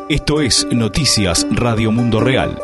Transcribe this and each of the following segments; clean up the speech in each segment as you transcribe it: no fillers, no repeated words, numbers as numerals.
Esto es Noticias Radio Mundo Real.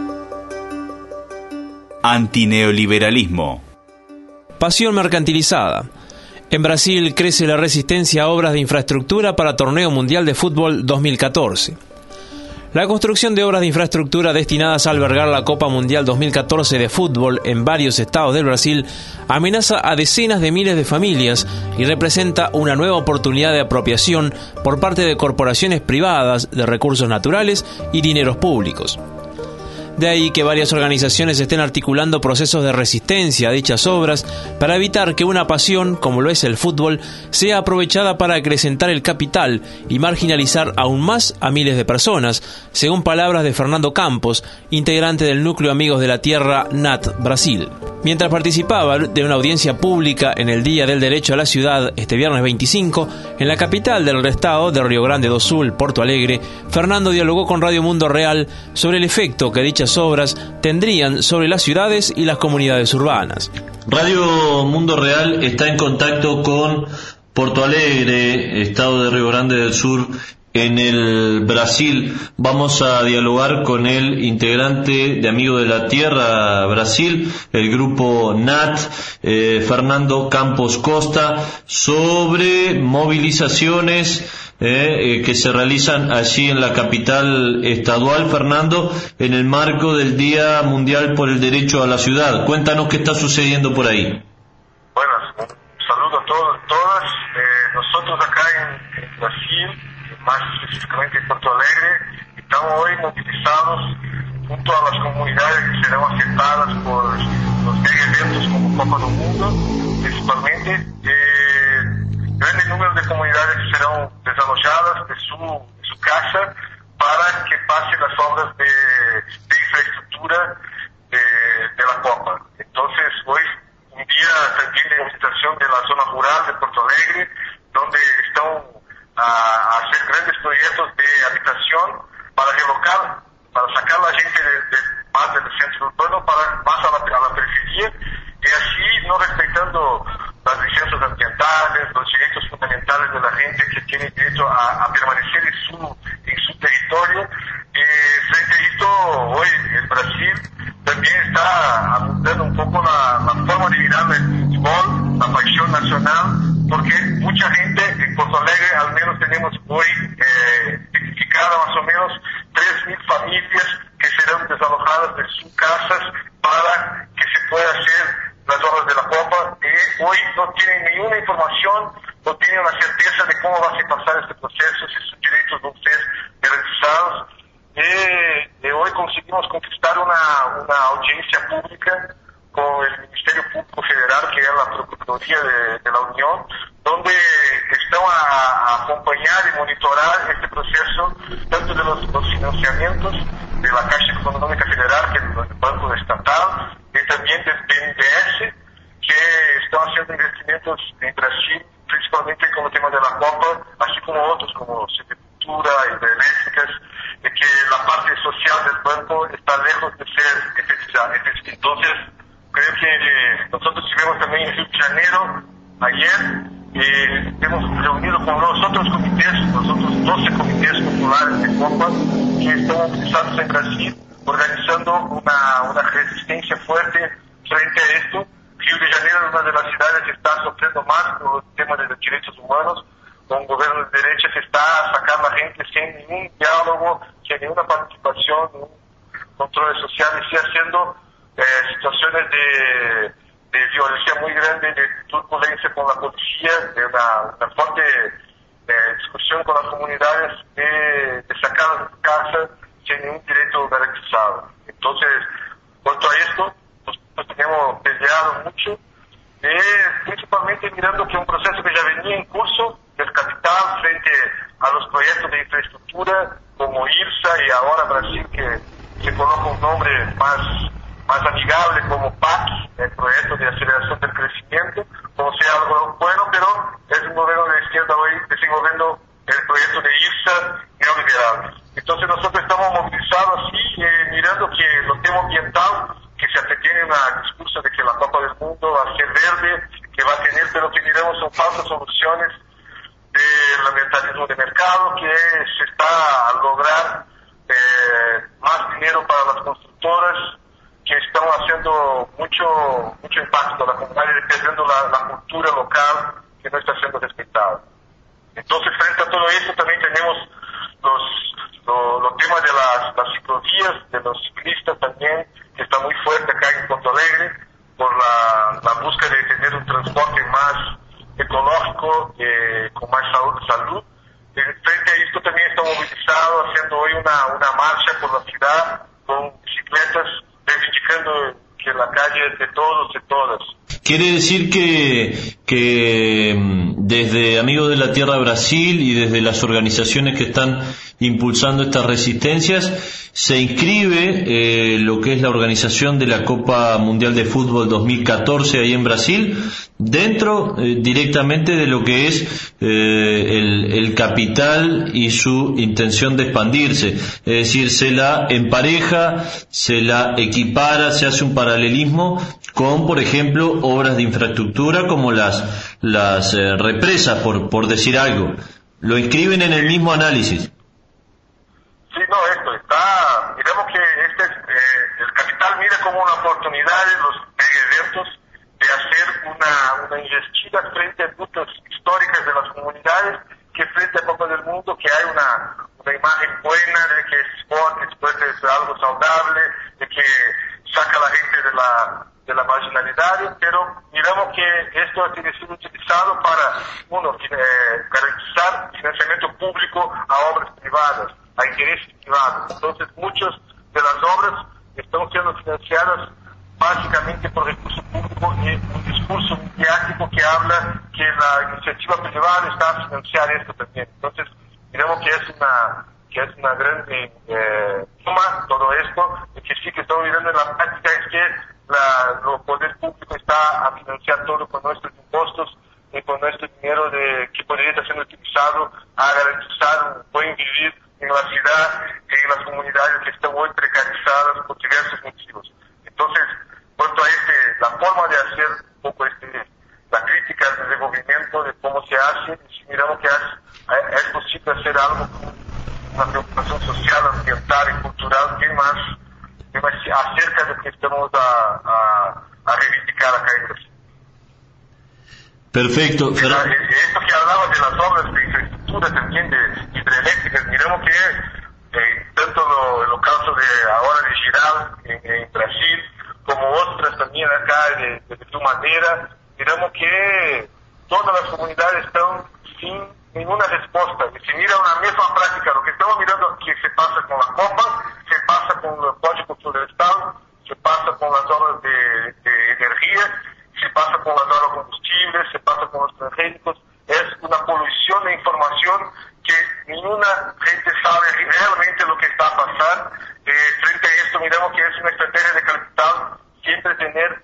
Antineoliberalismo. Pasión mercantilizada. En Brasil crece la resistencia a obras de infraestructura para Torneo Mundial de Fútbol 2014. La construcción de obras de infraestructura destinadas a albergar la Copa Mundial 2014 de fútbol en varios estados del Brasil amenaza a decenas de miles de familias y representa una nueva oportunidad de apropiación por parte de corporaciones privadas de recursos naturales y dineros públicos. De ahí que varias organizaciones estén articulando procesos de resistencia a dichas obras para evitar que una pasión, como lo es el fútbol, sea aprovechada para acrecentar el capital y marginalizar aún más a miles de personas, según palabras de Fernando Campos, integrante del Núcleo Amigos de la Tierra NAT Brasil. Mientras participaba de una audiencia pública en el Día del Derecho a la Ciudad, este viernes 25, en la capital del estado de Rio Grande do Sul, Porto Alegre, Fernando dialogó con Radio Mundo Real sobre el efecto que dichas obras tendrían sobre las ciudades y las comunidades urbanas. Radio Mundo Real está en contacto con Porto Alegre, estado de Rio Grande del Sur, en el Brasil. Vamos a dialogar con el integrante de Amigos de la Tierra Brasil, el grupo NAT, Fernando Campos Costa, sobre movilizaciones que se realizan allí en la capital estadual, Fernando, en el marco del Día Mundial por el Derecho a la Ciudad. Cuéntanos qué está sucediendo por ahí. Buenas, un saludo a todos, todas. Nosotros acá en Brasil, más específicamente en Porto Alegre, estamos hoy movilizados junto a las comunidades que serán afectadas por los mega eventos como Copa do Mundo, principalmente. Grandes números de comunidades que serán desalojadas de su casa para que pasen las obras de infraestructura de la Copa. Entonces, hoy un día también de movilización de la zona rural de Porto Alegre, donde están a hacer grandes proyectos de habitación para relocar, para sacar a la gente más del centro urbano para más a la periferia, y así no respetando las licencias ambientales, los derechos fundamentales de la gente que tiene derecho a permanecer en su territorio. Frente a esto, hoy el Brasil también está abundando un poco la forma de mirar el fútbol, la pasión nacional, porque mucha gente en Porto Alegre, al menos tenemos hoy identificada más o menos 3.000 familias que serán desalojadas de sus casas para que se pueda hacer las obras de la Copa, y hoy no tienen ninguna información, no tienen la certeza de cómo va a pasar este proceso, si sus derechos van a ser garantizados. Hoy conseguimos conquistar una audiencia pública con el Ministerio Público Federal, que es la Procuraduría de la Unión, donde están a acompañar y monitorar este proceso, tanto de los financiamientos de la Caixa Econômica Federal, que es el Banco Estatal, y también del BNDES, que están haciendo investimentos en Brasil, principalmente con el tema de la Copa, así como otros, como silvicultura, hidroeléctricas, de que la parte social del banco está lejos de ser efectiva. Entonces, creo que nosotros estuvimos también en Rio de Janeiro ayer, hemos reunido con los otros comités, los otros 12 comités populares de Copa, que están movilizados en Brasil, organizando una resistencia fuerte frente a esto. Rio de Janeiro es una de las ciudades que está sufriendo más por el tema de los derechos humanos, con un gobierno de derecha que está sacando a gente sin ningún diálogo, sin ninguna participación, ningún control social, y sí haciendo situaciones de violencia muy grande, de turbulencia con la policía, de una fuerte discusión con las comunidades de sacar de su casa sin ningún derecho garantizado. Entonces, cuanto a esto, nosotros tenemos peleado mucho, principalmente mirando que un proceso que ya venía en curso del capital frente a los proyectos de infraestructura como IRSA, y ahora Brasil, que se coloca un nombre más amigable como PAC, el proyecto de aceleración del crecimiento, como sea algo bueno, pero es un gobierno de izquierda hoy desenvolviendo el proyecto de IRSA neoliberal. Entonces nosotros estamos movilizados así, mirando que el tema ambiental, que se tiene un discurso de que la Copa del Mundo va a ser verde, que va a tener, pero que miramos son falsas soluciones de del ambientalismo de mercado, que se está a lograr más dinero para las constructoras, que están haciendo mucho impacto a la comunidad y perdiendo la cultura local que no está siendo respetada. Entonces, frente a todo eso, también tenemos los temas de las ciclovías, de los ciclistas también, que está muy fuerte acá en Porto Alegre, por la búsqueda de tener un transporte más ecológico, con más salud. Frente a esto también está movilizado, haciendo hoy una marcha por la ciudad con bicicletas, reivindicando que la calle es de todos y todas. Quiere decir que desde Amigos de la Tierra Brasil y desde las organizaciones que están impulsando estas resistencias se inscribe lo que es la organización de la Copa Mundial de Fútbol 2014 ahí en Brasil dentro directamente de lo que es el capital y su intención de expandirse, es decir, se la empareja, se la equipara, se hace un paralelismo con, por ejemplo, obras de infraestructura como las represas, por decir algo. Lo inscriben en el mismo análisis. Sí, no, esto está, digamos que el capital mira como una oportunidad en los eventos de hacer una investida frente a rutas históricas de las comunidades, que frente a Copa del Mundo, que hay una imagen buena de que es sport, después es algo saludable, de que saca a la gente de la marginalidad, pero miramos que esto ha sido utilizado para, garantizar financiamiento público a obras privadas, a intereses privados. Entonces, muchas de las obras están siendo financiadas básicamente por recursos públicos y un discurso mediático que habla que la iniciativa privada está a financiar esto también. Entonces, miramos que es una gran suma todo esto, y que sí que estamos mirando en la práctica es que el poder público está a financiar todo con nuestros impuestos y con nuestro dinero que podría estar siendo utilizado a garantizar un buen vivir en la ciudad y en las comunidades que están hoy precarizadas por diversos motivos. Entonces, cuanto a la forma de hacer un poco la crítica del desenvolvimiento, de cómo se hace, si miramos que es posible hacer algo con una preocupación social, ambiental y cultural bien más acerca de lo que estamos a reivindicar acá en Brasil. Perfecto. Esto que hablaba de las obras de infraestructura también, de hidroeléctricas, miramos que tanto en el caso de ahora de Giral en Brasil, como otras también acá de tu manera, miramos que todas las comunidades están sin ninguna respuesta. Y se mira una misma práctica, lo que estamos mirando que se pasa con la Copa, se pasa con el Código Florestal, se pasa con las obras de energía, se pasa con las obras de combustibles, se pasa con los transgénicos. Es una polución de información que ninguna gente sabe realmente lo que está pasando. Frente a esto miramos que es una estrategia de capital siempre tener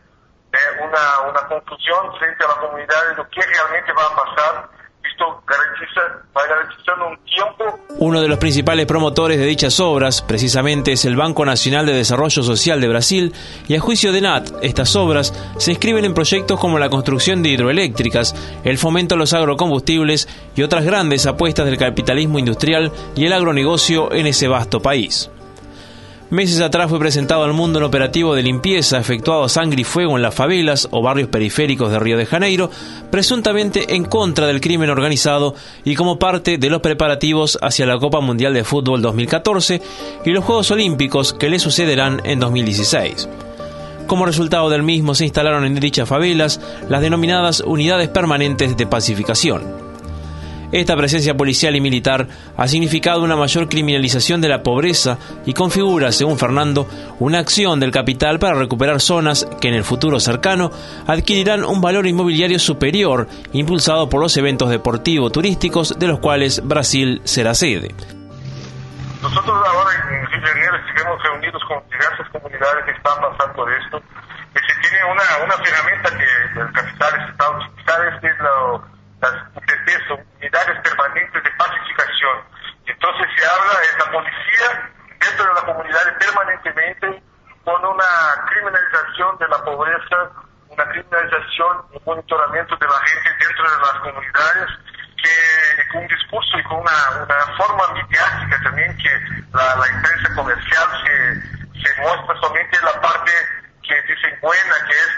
una confusión frente a la comunidad de lo que realmente va a pasar. Esto va garantizando un tiempo. Uno de los principales promotores de dichas obras, precisamente, es el Banco Nacional de Desarrollo Social de Brasil, y a juicio de NAT, estas obras se inscriben en proyectos como la construcción de hidroeléctricas, el fomento a los agrocombustibles y otras grandes apuestas del capitalismo industrial y el agronegocio en ese vasto país. Meses atrás fue presentado al mundo un operativo de limpieza efectuado a sangre y fuego en las favelas o barrios periféricos de Río de Janeiro, presuntamente en contra del crimen organizado y como parte de los preparativos hacia la Copa Mundial de Fútbol 2014 y los Juegos Olímpicos que le sucederán en 2016. Como resultado del mismo se instalaron en dichas favelas las denominadas unidades permanentes de pacificación. Esta presencia policial y militar ha significado una mayor criminalización de la pobreza y configura, según Fernando, una acción del capital para recuperar zonas que en el futuro cercano adquirirán un valor inmobiliario superior, impulsado por los eventos deportivos turísticos de los cuales Brasil será sede. Nosotros ahora en Rio de Janeiro estuvimos reunidos con diversas comunidades que están pasando por esto, y se tiene una herramienta que el capital está utilizando, las UPPs, son unidades permanentes de pacificación. Entonces se habla de la policía dentro de la comunidad permanentemente con una criminalización de la pobreza, una criminalización y monitoramiento de la gente dentro de las comunidades, que con un discurso y con una forma mediática también, que la imprensa comercial se muestra solamente la parte que dicen buena, que es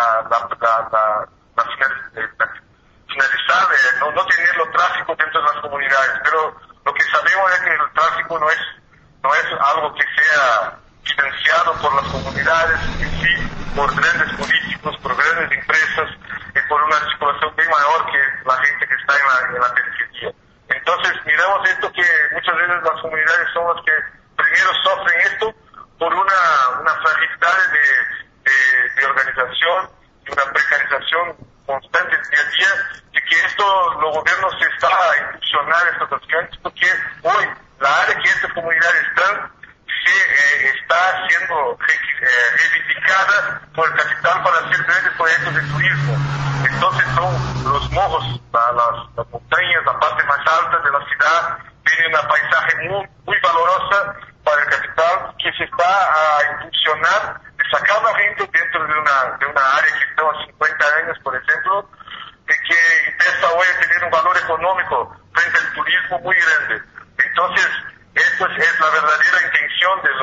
la finalizar, no tener los tráficos dentro de las comunidades, pero lo que sabemos es que el tráfico no es algo que sea financiado por las comunidades, en sí, por grandes políticos, por grandes empresas, por una circulación bien mayor que la gente que está en la periferia. Entonces miramos esto, que muchas veces las comunidades son las que primero sufren esto por una fragilidad de organización y una precarización constante día a día, de que esto los gobiernos se está a impulsionar estas acciones, porque hoy la área que estas comunidades están está siendo reivindicada por el capital para hacer grandes proyectos de turismo. Entonces son los morros, las montañas, la parte más alta de la ciudad, tienen una paisaje muy valorosa para el capital, que se está a impulsionar de sacar a la gente dentro de una área que está a 50 años, por ejemplo, de que empieza hoy a tener un valor económico frente al turismo muy grande. Entonces, esto es la verdadera intención de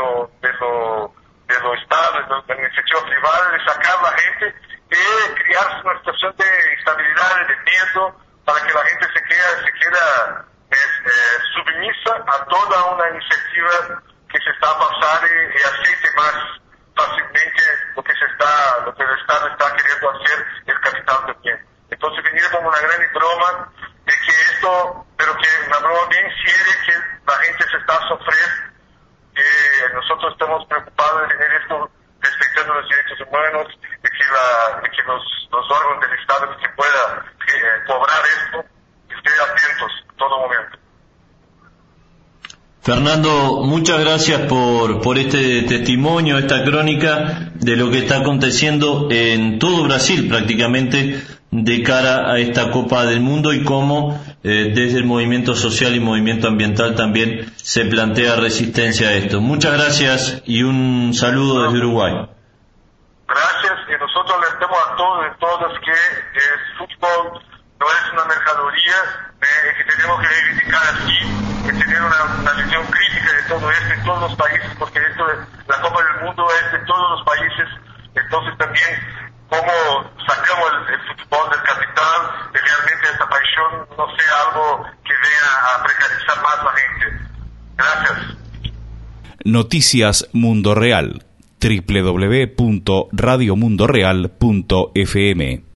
lo Estado, de la iniciativa privada, de sacar a la gente, de crear una situación de instabilidad, de miedo, para que la gente se queda submisa a toda una iniciativa que se está a pasar y aceite más fácilmente lo que el Estado está queriendo hacer, el capital también. Entonces venir como una gran broma de que esto, pero que una broma bien seria, que la gente se está a sufrir, que nosotros estamos preocupados de tener esto respetando los derechos humanos, de que los órganos del Estado que se pueda cobrar esto, estén atentos en todo momento. Fernando, muchas gracias por este testimonio, esta crónica de lo que está aconteciendo en todo Brasil prácticamente de cara a esta Copa del Mundo, y cómo desde el movimiento social y movimiento ambiental también se plantea resistencia a esto. Muchas gracias y un saludo desde Uruguay. Gracias, y nosotros le decimos a todos y todas que el fútbol no es una mercadería, que tenemos que reivindicar aquí, que tener una visión crítica de todo esto en todos los países, porque la Copa del Mundo es de todos los países. Entonces también cómo sacamos el fútbol del capital, que realmente esta pasión no sea algo que venga a precarizar más la gente. Gracias. Noticias Mundo Real, www.radiomundoreal.fm